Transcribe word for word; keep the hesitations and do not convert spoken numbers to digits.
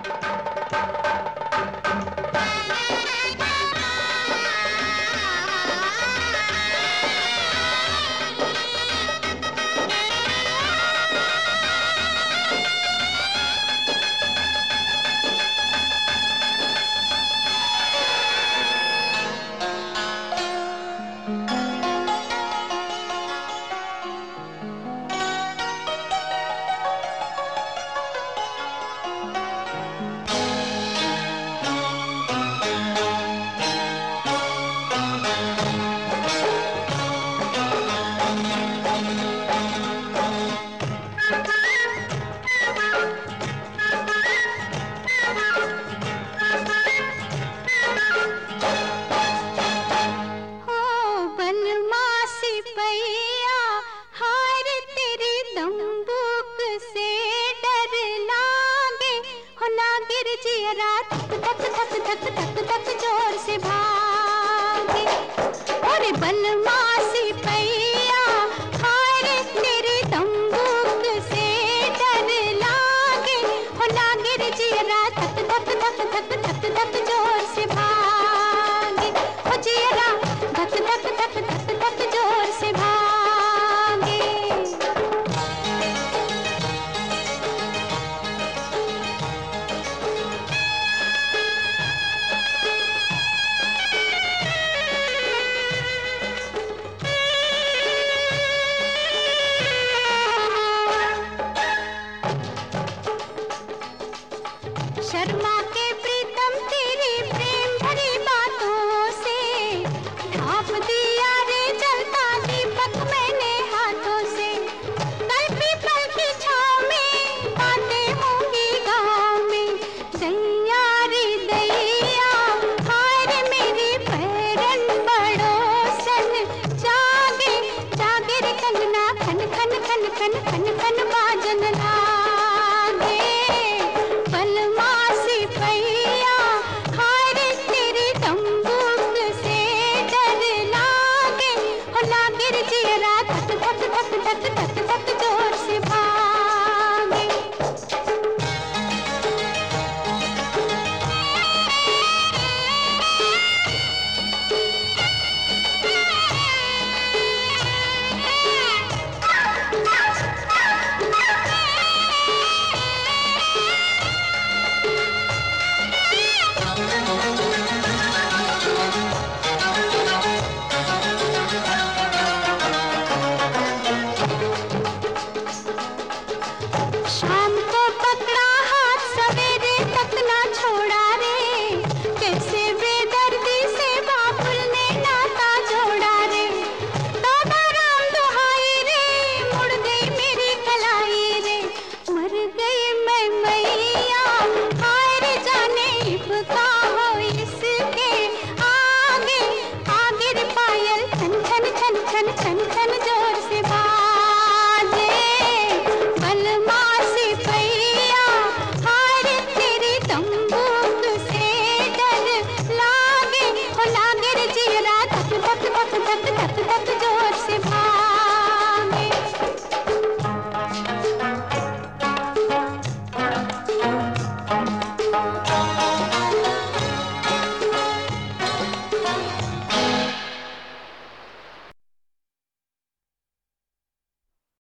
धक धक धक धक धक धक जोर से भागे और बलमा सिपैया हाय रे तेरे तंबूक से डर लागे हो लागे रे जियरा धक धक धक धक धक धक जोर से भागे हो जियरा धक धक धक धक धक जोर से भागे। शर्मा